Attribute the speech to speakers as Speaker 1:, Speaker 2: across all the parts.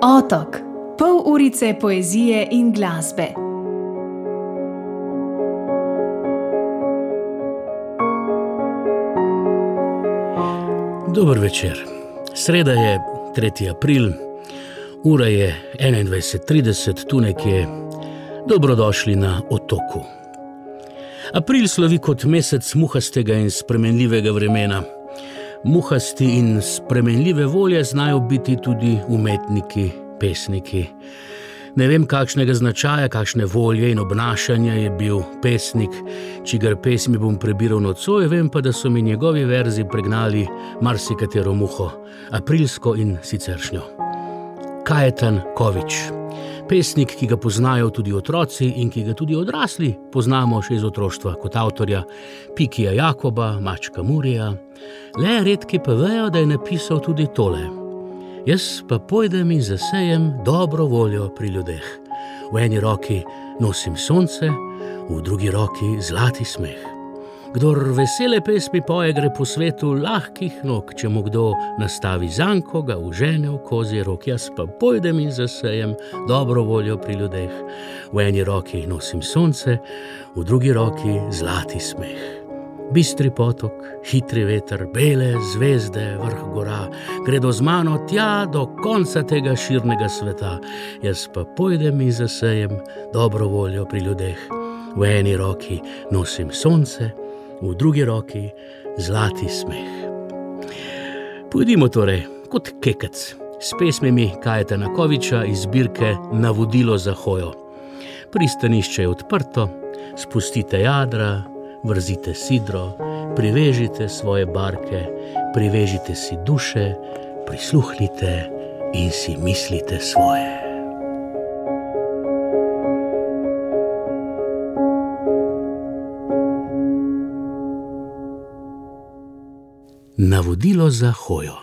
Speaker 1: Otok, pol urice poezije in glasbe.
Speaker 2: Dober večer. Sreda je 3. april, ura je 21:30, tu nekje. Dobrodošli na Otoku. April slovi kot mesec muhastega in spremenljivega vremena. Muhasti in spremenljive volje znajo biti tudi umetniki, pesniki. Ne vem, kakšnega značaja, kakšne volje in obnašanja je bil pesnik, čigar pesmi bom prebiral nocoj, vem pa, da so mi njegovi verzi pregnali marsikatero muho, aprilsko in siceršnjo. Kajetan Kovič, pesnik, ki ga poznajo tudi otroci in ki ga tudi odrasli poznamo še iz otroštva, kot avtorja Pikija Jakoba, Mačka Murija. Le redki pa vejo, da je napisal tudi tole. Jaz pa pojdem in zasejem dobro voljo pri ljudeh. V eni roki nosim sonce, v drugi roki zlati smeh. Kdor vesele pesmi poje, gre po svetu lahkih nog, če mu kdo nastavi zanko, ga užene v kozji rok. Jaz pa pojdem in zasejem dobro voljo pri ljudeh. V eni roki nosim sonce, v drugi roki zlati smeh. Bistri potok, hitri veter, bele zvezde, vrh gora, gredo z mano tja do konca tega širnega sveta. Jaz pa pojdem in zasejem dobro voljo pri ljudeh. V eni roki nosim sonce, v drugi roki zlati smeh. Pojdimo torej kot kekec s pesmimi Kajetana Koviča iz zbirke Navodilo za hojo. Pristanišče je odprto, spustite jadra, vrzite sidro, privežite svoje barke, privežite si duše, prisluhnite in si mislite svoje. Navodilo za hojo.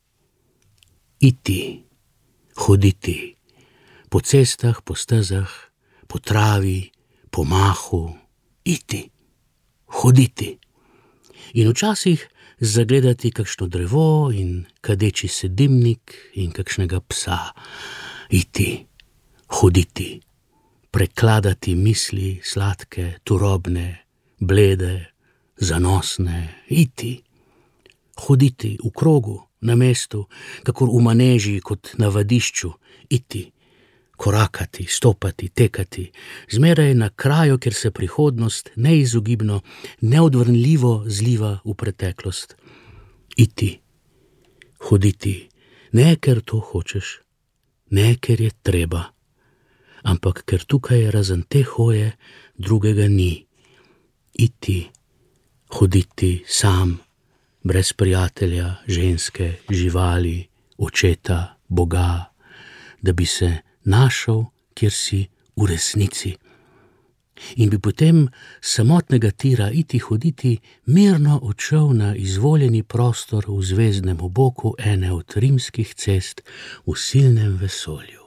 Speaker 2: Iti, hoditi, po cestah, po stezah, po travi, po mahu, iti. Hoditi in včasih zagledati kakšno drevo in kadeči se dimnik in kakšnega psa. Iti, hoditi, prekladati misli sladke, turobne, blede, zanosne. Iti, hoditi v krogu, na mestu, kakor v maneži, kot na vadišču. Iti, korakati, stopati, tekati, zmeraj na kraju, kjer se prihodnost neizogibno, neodvrnljivo zliva v preteklost. Iti, hoditi, ne ker to hočeš, ne ker je treba, ampak ker tukaj razen te hoje drugega ni. Iti, hoditi sam, brez prijatelja, ženske, živali, očeta, Boga, da bi se našel, kjer si v resnici. In bi potem samotnega tira iti, hoditi, mirno odšel na izvoljeni prostor v zvezdnem oboku ene od rimskih cest v silnem vesolju.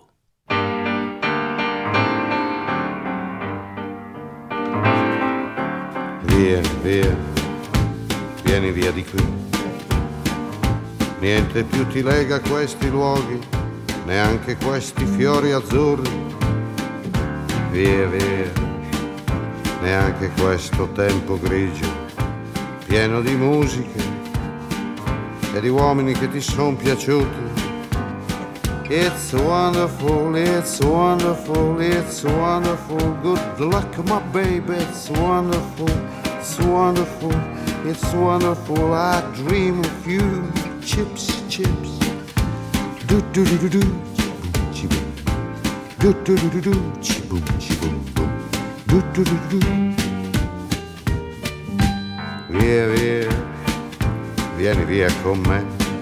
Speaker 3: Vieni via di qui. Niente più ti lega questi luoghi, neanche questi fiori azzurri. Via, neanche questo tempo grigio, pieno di musiche e di uomini che ti son piaciuti. It's wonderful, it's wonderful, it's wonderful. Good luck, my baby, it's wonderful, it's wonderful, it's wonderful. I dream of you, chips, chips. Do do do do do, chi-boom, do do do do do, chi-boom, chi-boom, boom, do do do do. Via, vieni via con me.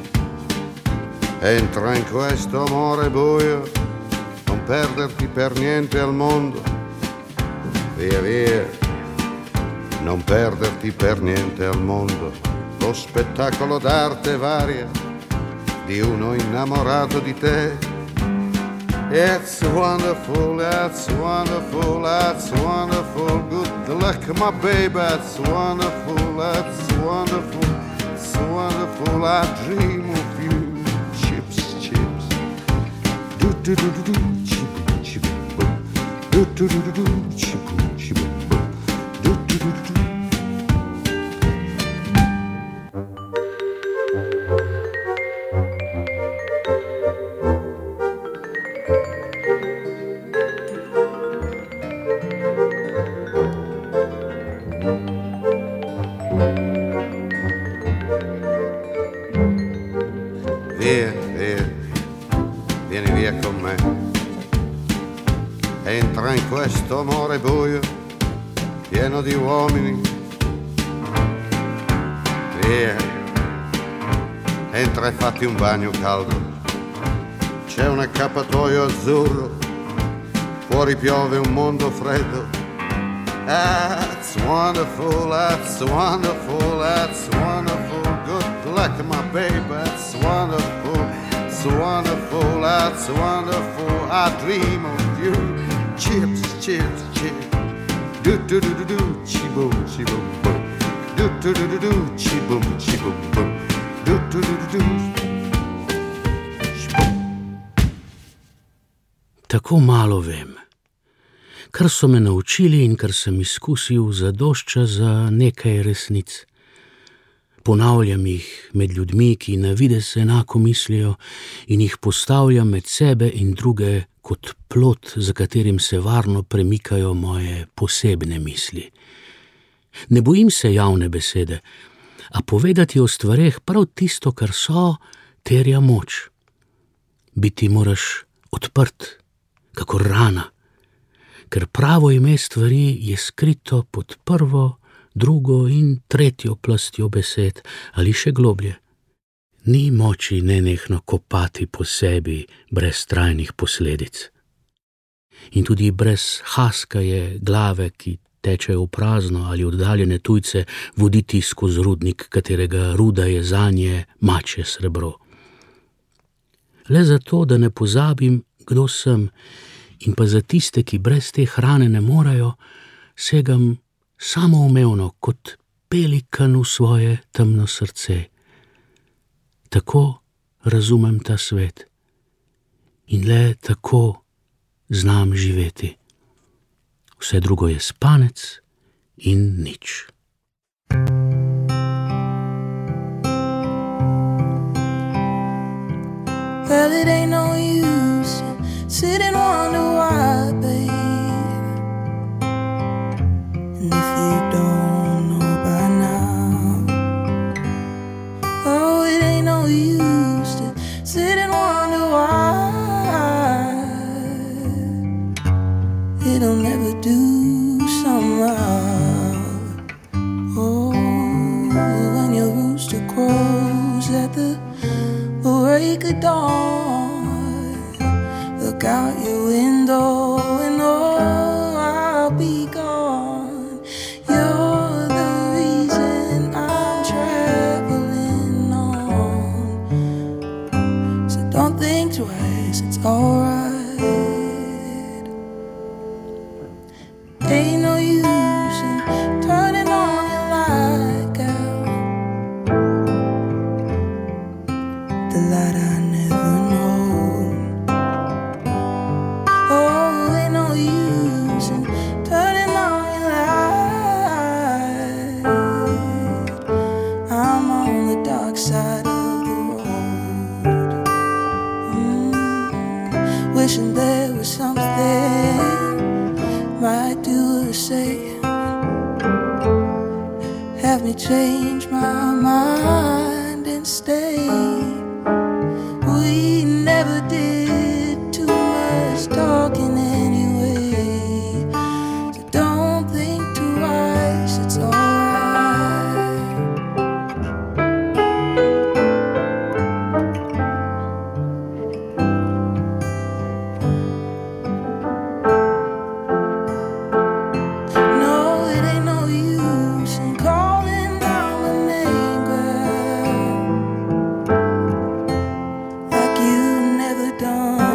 Speaker 3: Entra in questo amore buio, non perderti per niente al mondo. Via, non perderti per niente al mondo. Lo spettacolo d'arte varia di uno innamorato di te. It's wonderful, it's wonderful, it's wonderful. Good luck, my baby, it's wonderful, it's wonderful, it's wonderful. I dream of you, chips, chips. Do do Via, via, vieni via con me. Entra in questo amore buio, pieno di uomini. Via, entra e fatti un bagno caldo. C'è un accappatoio azzurro, fuori piove un mondo freddo. That's wonderful, that's wonderful, that's wonderful. Good luck, my baby, that's wonderful, it's wonderful, that's wonderful. I dream of you. Chips, chips, chips. Do do do do do, chi boom, boom. Do do do do do, chi boom, boom. Do do do do do.
Speaker 2: Tako malo vem. Kar so me naučili in kar sem izkusil, zadošča za nekaj resnic. Ponavljam jih med ljudmi, ki na videz enako mislijo, in jih postavljam med sebe in druge kot plot, za katerim se varno premikajo moje posebne misli. Ne bojim se javne besede, a povedati o stvareh prav tisto, kar so, terja moč. Biti moraš odprt, kakor rana, ker pravo ime stvari je skrito pod prvo, drugo in tretjo plastjo besed ali še globlje. Ni moči nenehno kopati po sebi brez trajnih posledic. In tudi brez haskaje glave, ki teče v prazno, ali oddaljene tujce voditi skozi rudnik, katerega ruda je zanje mačje srebro. Le zato, da ne pozabim, kdo sem, in pa za tiste, ki brez te hrane ne morajo, segam samoumevno kot pelikan v svoje temno srce. Tako razumem ta svet in le tako znam živeti. Vse drugo je spanec in nič.
Speaker 4: Well, it ain't no use sit and wonder why, babe. And if you don't know by now, oh, it ain't no use to sit and wonder why. It'll never do somehow. Oh, when your rooster crows at the break of dawn, look out your window and oh, I'll be gone. You're the reason I'm traveling on. So don't think twice, it's alright. Ain't no use in turning on your light, girl. The light I never know. Oh, ain't no use in turning on your light. I'm on the dark side of the road. Wishing there was something might do or say, have me change my mind and stay. We never did too much talking anyway, so don't think twice, it's alright. No, it ain't no use in calling down my name, girl, like you never done.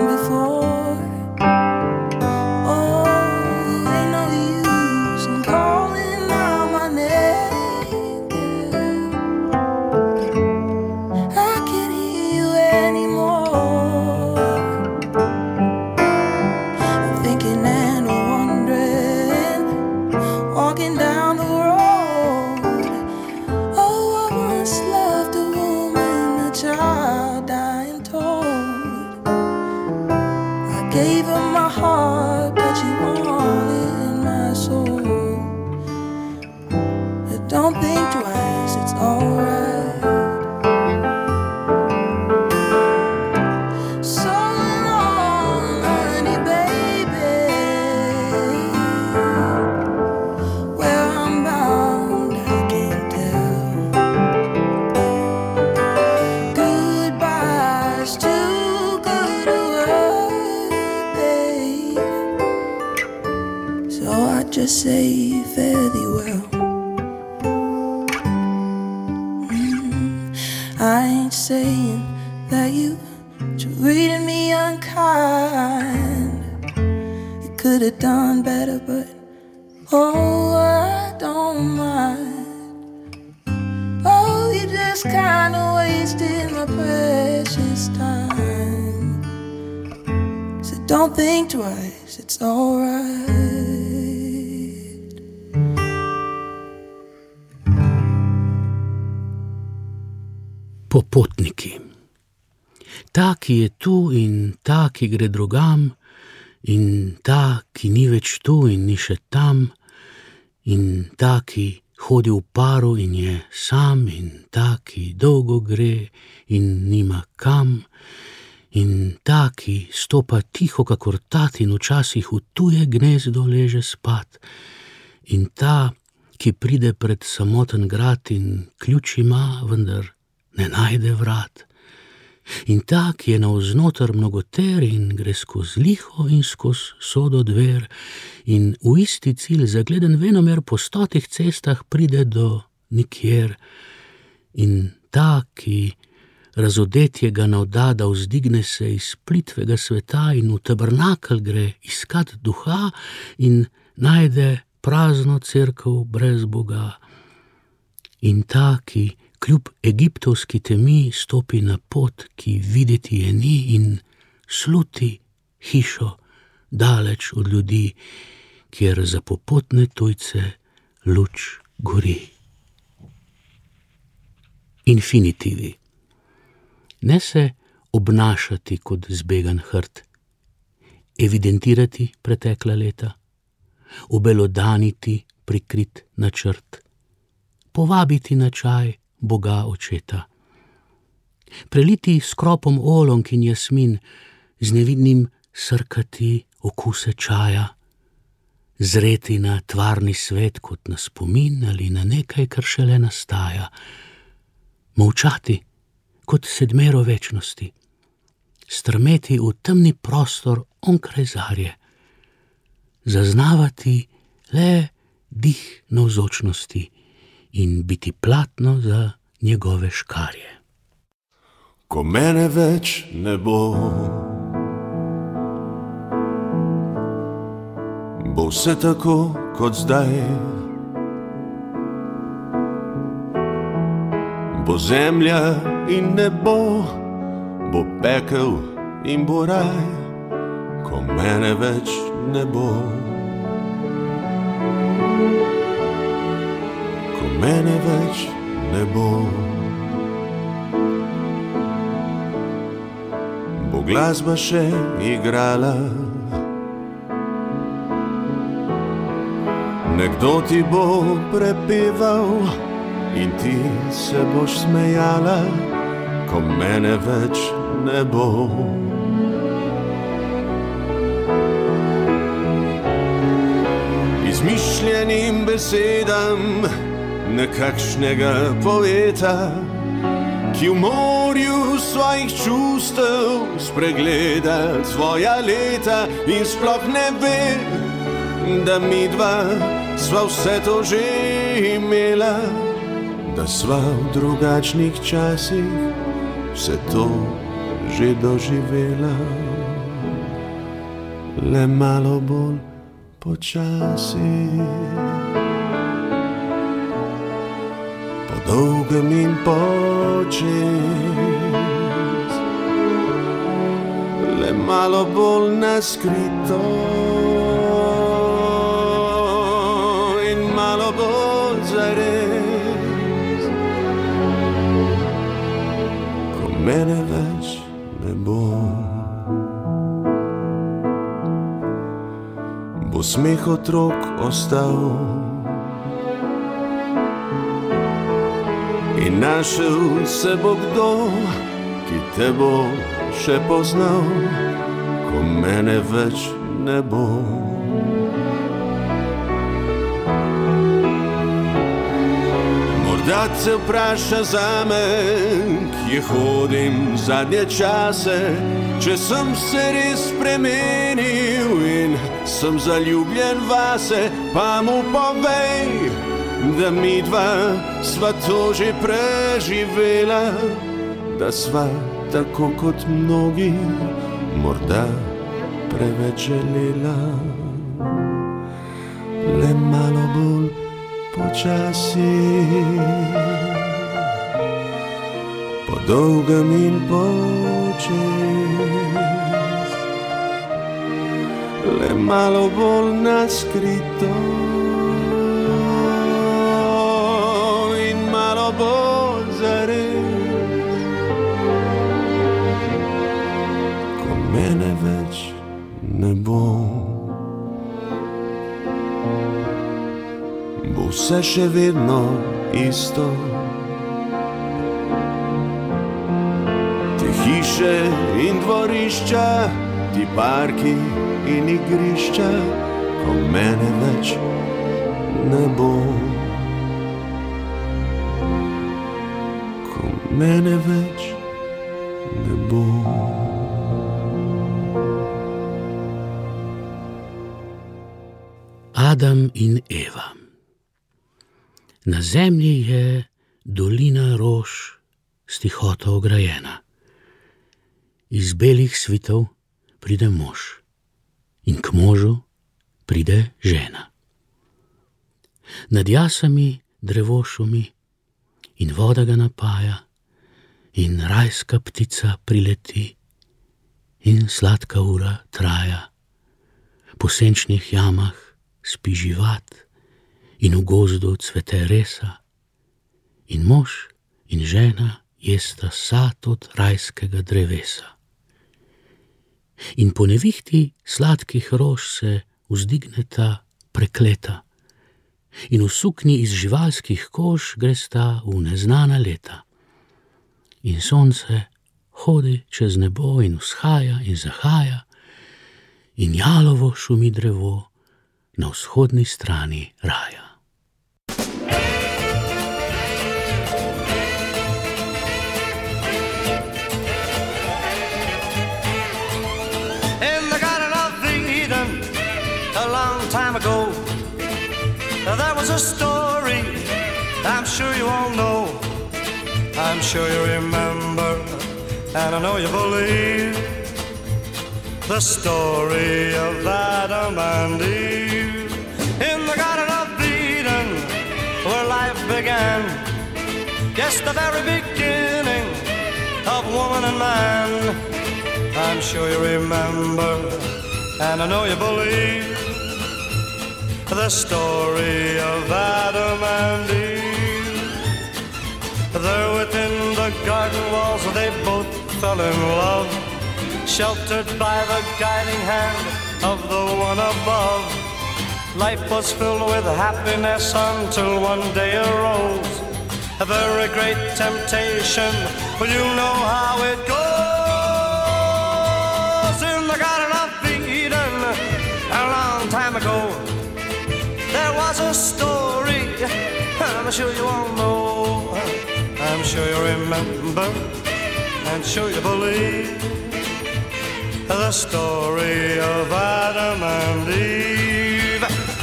Speaker 4: I ain't saying that you treated me unkind. You could have done better, but oh, I don't mind. Oh, you just kinda wasted my precious time. So don't think twice, it's alright.
Speaker 2: Popotniki. Ta, ki je tu in ta, ki gre drugam, in ta, ki ni več tu in ni še tam, in ta, ki hodi v paru in je sam, in ta, ki dolgo gre in nima kam, in ta, ki stopa tiho kakor tat in včasih v tuje gnezdo leže spat, in ta, ki pride pred samoten grad in ključ ima, vendar ne najde vrat, in ta, ki je navznoter mnogoter in gre skozi liho in skozi sodo dver in v isti cilj zagleden venomer po 100 cestah pride do nikjer, in ta, ki razodetje ga navda, da vzdigne se iz plitvega sveta in v tabernakel gre iskat duha in najde prazno cerkev brez Boga, in ta, ki kljub egiptovski temi stopi na pot, ki videti je ni, in sluti hišo daleč od ljudi, kjer za popotne tujce luč gori. Infinitivi. Ne se obnašati kot zbegan hrt, evidentirati pretekla leta, obelodaniti prikrit načrt, povabiti na čaj Boga očeta, preliti s kropom olonk in jasmin, z nevidnim srkati okuse čaja, zreti na tvarni svet kot na spomin ali na nekaj, kar šele nastaja, molčati kot sedmero večnosti, strmeti v temni prostor onkraj zarje, zaznavati le dih navzočnosti in biti platno za njegove škarje.
Speaker 5: Ko mene več ne bo, bo vse tako kot zdaj. Bo zemlja in nebo, bo pekel in bo raj, ko mene več ne bo. Mene več ne bo. Bo glasba še igrala, nekdo ti bo prepeval in ti se boš smejala, ko mene več ne bo. Izmišljenim besedam nekakšnega poeta, ki v morju svojih čustev spregleda svoja leta in sploh ne ve, da midva sva vse to že imela, da sva v drugačnih časih vse to že doživela, le malo bolj počasi. Dolgem in počez, le malo bolj naskrito in malo bolj zares, ko mene več ne bo. Bo smeh otrok ostal in našel se bo kdo, ki te bo še poznal, ko mene več ne bo. Morda te vpraša zame, kje hodim zadnje čase, če sem se res spremenil in sem zaljubljen vase, pa mu povej, da mi dva sva to že preživela, da sva tako kot mnogi morda preveč želela. Le malo bolj počasi, po dolgem in počez, le malo bolj naskrito in malo bolj zares, ko mene več ne bo. Bo vse še vedno isto, te hiše in dvorišča, ti parki in igrišča, ko mene več ne bo. Ko mene več ne bo.
Speaker 2: Adam in Eva. Na zemlji je dolina rož s tihoto ograjena. Iz belih svitov pride mož in k možu pride žena. Nad jasami drevo šumi in voda ga napaja in rajska ptica prileti in sladka ura traja. Po senčnih jamah spi živat in v gozdu cvete resa in mož in žena jesta sad od rajskega drevesa. In po nevihti sladkih rož se vzdigneta prekleta in v suknji iz živalskih kož gresta v neznana leta. In sonce hodi čez nebo in vzhaja in zahaja in jalovo šumi drevo na vzhodni strani raja.
Speaker 6: Ago, there was a story I'm sure you all know. I'm sure you remember, and I know you believe the story of Adam and Eve in the Garden of Eden, where life began. Yes, the very beginning of woman and man. I'm sure you remember, and I know you believe the story of Adam and Eve. There within the garden walls they both fell in love, sheltered by the guiding hand of the one above. Life was filled with happiness until one day arose a very great temptation. Well, you know how it goes. In the Garden of Eden, a long time ago, there was a story, I'm sure you all know. I'm sure you remember, and sure you believe the story of Adam and Eve.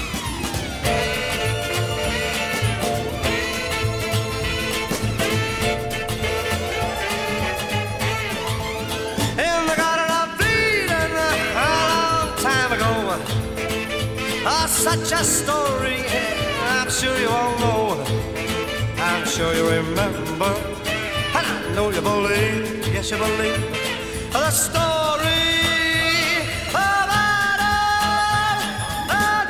Speaker 6: In the Garden of Eden, a long time ago, such a story, I'm sure you all know. I'm sure you remember, and I know you believe, yes you believe, the story of Adam and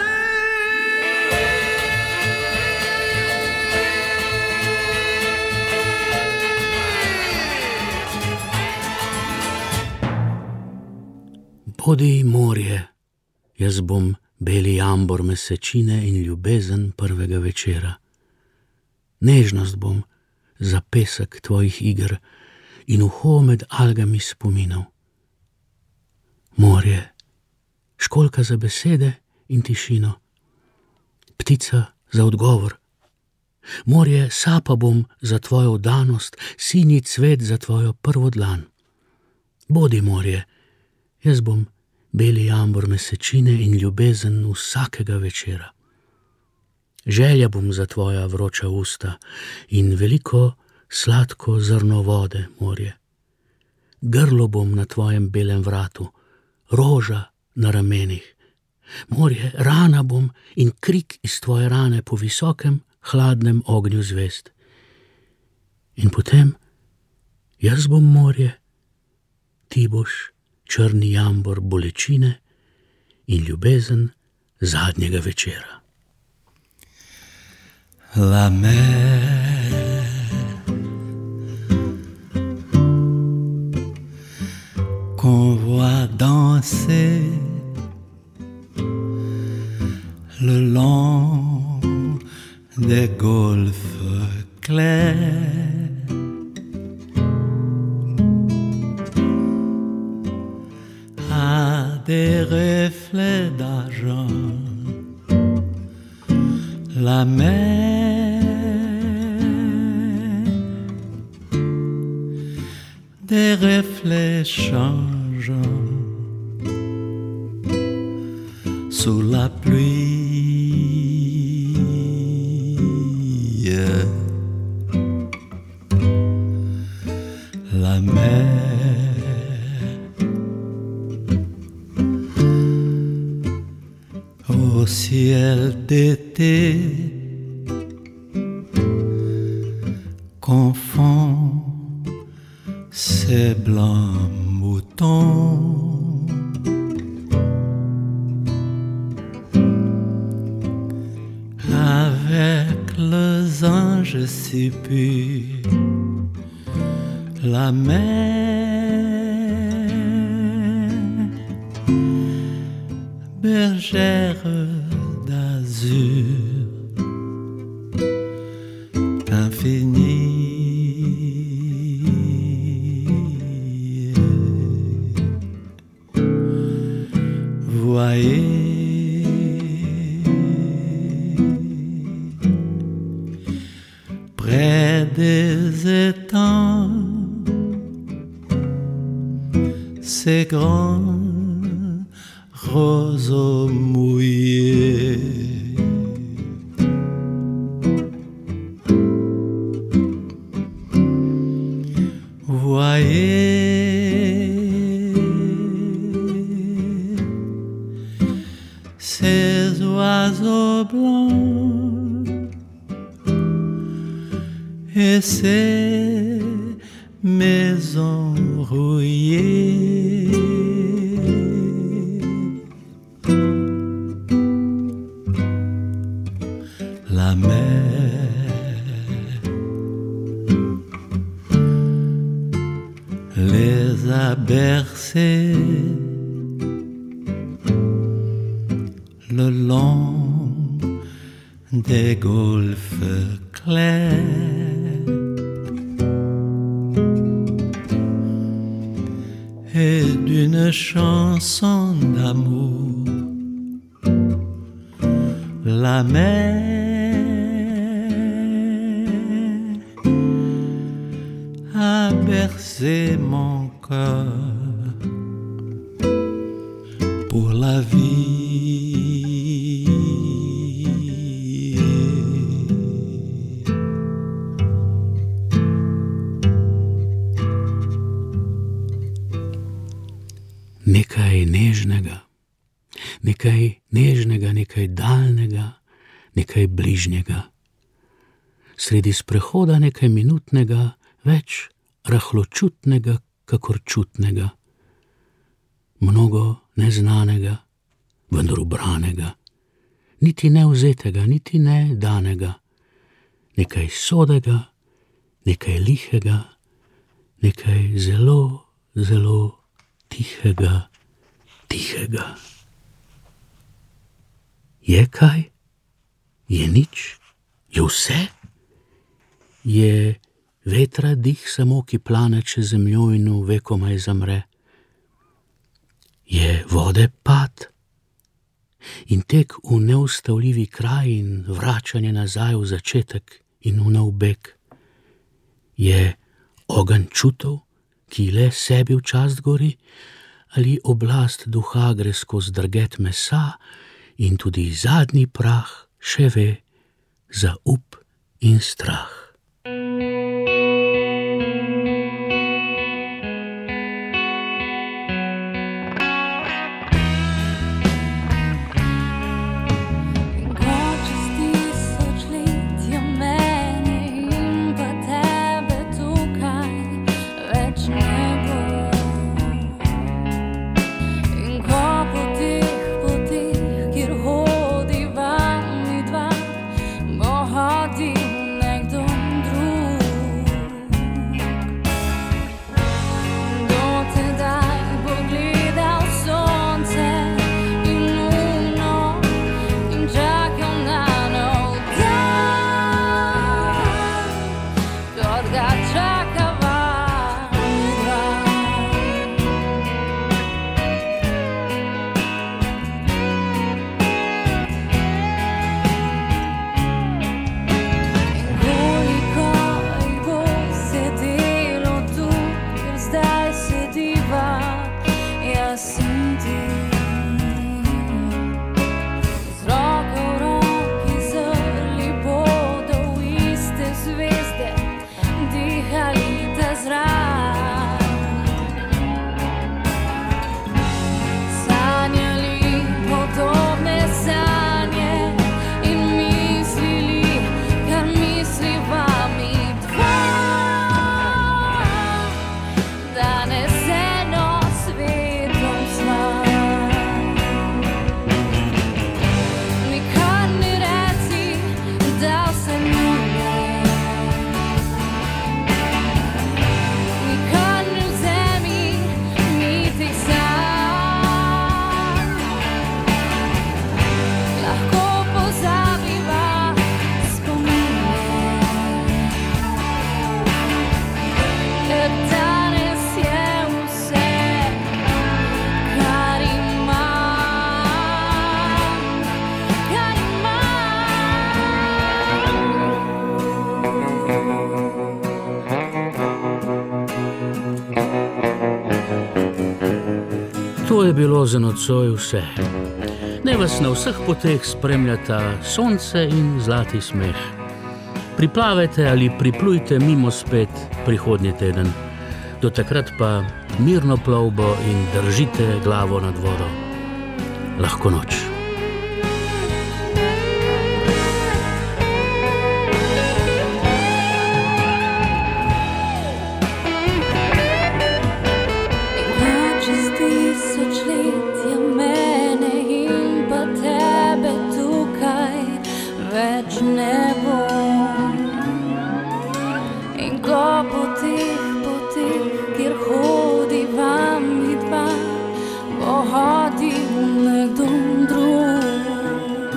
Speaker 2: Eve. Bodi morje, jaz bom beli jambor mesečine in ljubezen prvega večera. Nežnost bom za pesek tvojih iger in uho med algami spominov. Morje, školjka za besede in tišino, ptica za odgovor. Morje, sapa bom za tvojo vdanost, sinji cvet za tvojo prvo dlan. Bodi morje, jaz bom beli jambor mesečine in ljubezen vsakega večera. Želja bom za tvoja vroča usta in veliko sladko zrno vode, morje. Grlo bom na tvojem belem vratu, roža na ramenih. Morje, rana bom in krik iz tvoje rane po visokem, hladnem ognju zvezd. In potem jaz bom morje, ti boš črni jambor bolečine in ljubezen zadnjega večera.
Speaker 7: La mer qu'on voit danser le long des golfes clairs, a des reflets d'argent. La mer, des reflets changeants sous la pluie. La mer, au ciel d'été, confond ces blancs moutons avec les anges si purs. La mer, bergère d'azur infini. Voyez près des étangs ces grands roseaux mouillés. Voyez ces oiseaux blancs et ces maisons rouillées. La mer les a bercés le long des golfes clairs et d'une chanson d'amour. La mer a bercé mon cœur pour la vie.
Speaker 2: Nekaj nežnega, nekaj daljnega, nekaj bližnjega. Sredi sprehoda nekaj minutnega, več rahločutnega, kakor čutnega. Mnogo neznanega, vendar ubranega, niti ne vzetega, niti ne danega. Nekaj sodega, nekaj lihega, nekaj zelo, zelo tihega, tihega. Je kaj? Je nič? Je vse? Je vetra dih samo, ki plane čez zemljo in v vekomaj zamre? Je vode pad in tek v neustavljivi kraj in vračanje nazaj v začetek in v nov beg? Je ogenj čutov, ki le sebi včasih gori, ali oblast duha gre skozi drget mesa in tudi zadnji prah še ve, za up in strah. To je bilo za nocoj vse. Naj vas na vseh poteh spremljata sonce in zlati smeh. Priplavajte ali priplujte mimo spet prihodnji teden. Do takrat pa mirno plovbo in držite glavo nad vodo. Lahko noč.
Speaker 8: Več ne bom in ko po teh poteh, kjer hodiva midva, bo hodil nekdo drug.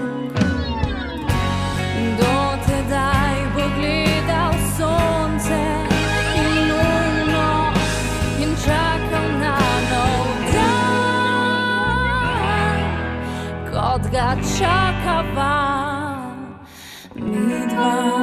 Speaker 8: Do tedaj bo gledal sonce in luno in čakal na nov dan, kot ga čakava midva.